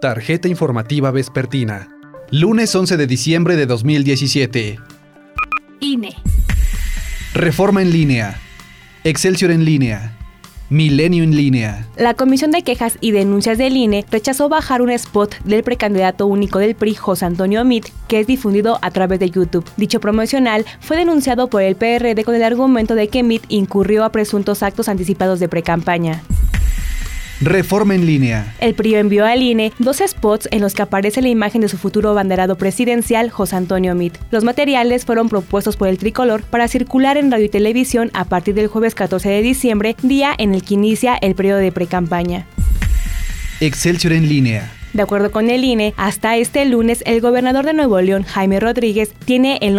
Tarjeta informativa vespertina. Lunes 11 de diciembre de 2017. INE. Reforma en línea. Excelsior en línea. Milenio en línea. La Comisión de Quejas y Denuncias del INE rechazó bajar un spot del precandidato único del PRI, José Antonio Meade, que es difundido a través de YouTube. Dicho promocional fue denunciado por el PRD con el argumento de que Meade incurrió a presuntos actos anticipados de precampaña. Reforma en línea. El PRI envió al INE 2 spots en los que aparece la imagen de su futuro abanderado presidencial, José Antonio Meade. Los materiales fueron propuestos por el tricolor para circular en radio y televisión a partir del jueves 14 de diciembre, día en el que inicia el periodo de precampaña. Excelsior en línea. De acuerdo con el INE, hasta este lunes, el gobernador de Nuevo León, Jaime Rodríguez, tiene el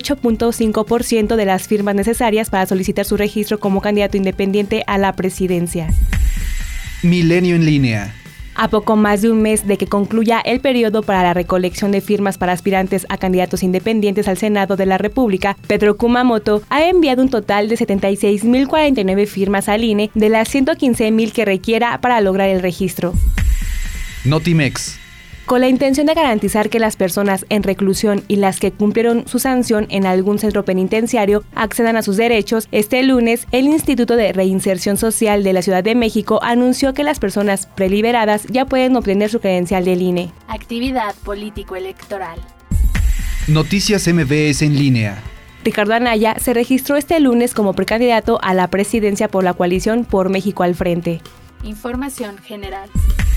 98.5% de las firmas necesarias para solicitar su registro como candidato independiente a la presidencia. Milenio en línea. A poco más de un mes de que concluya el periodo para la recolección de firmas para aspirantes a candidatos independientes al Senado de la República, Pedro Kumamoto ha enviado un total de 76.049 firmas al INE de las 115.000 que requiera para lograr el registro. Notimex. Con la intención de garantizar que las personas en reclusión y las que cumplieron su sanción en algún centro penitenciario accedan a sus derechos, este lunes el Instituto de Reinserción Social de la Ciudad de México anunció que las personas preliberadas ya pueden obtener su credencial del INE. Actividad político-electoral. Noticias MBS en línea. Ricardo Anaya se registró este lunes como precandidato a la presidencia por la coalición Por México al Frente. Información general.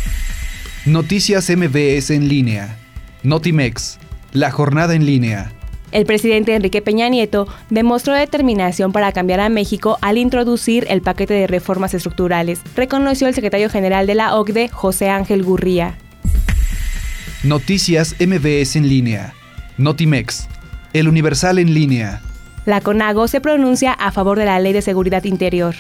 Noticias MBS en línea. Notimex. La jornada en línea. El presidente Enrique Peña Nieto demostró determinación para cambiar a México al introducir el paquete de reformas estructurales, reconoció el secretario general de la OCDE, José Ángel Gurría. Noticias MBS en línea. Notimex. El Universal en línea. La CONAGO se pronuncia a favor de la Ley de Seguridad Interior.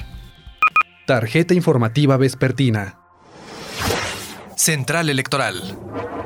Tarjeta informativa vespertina. Central Electoral.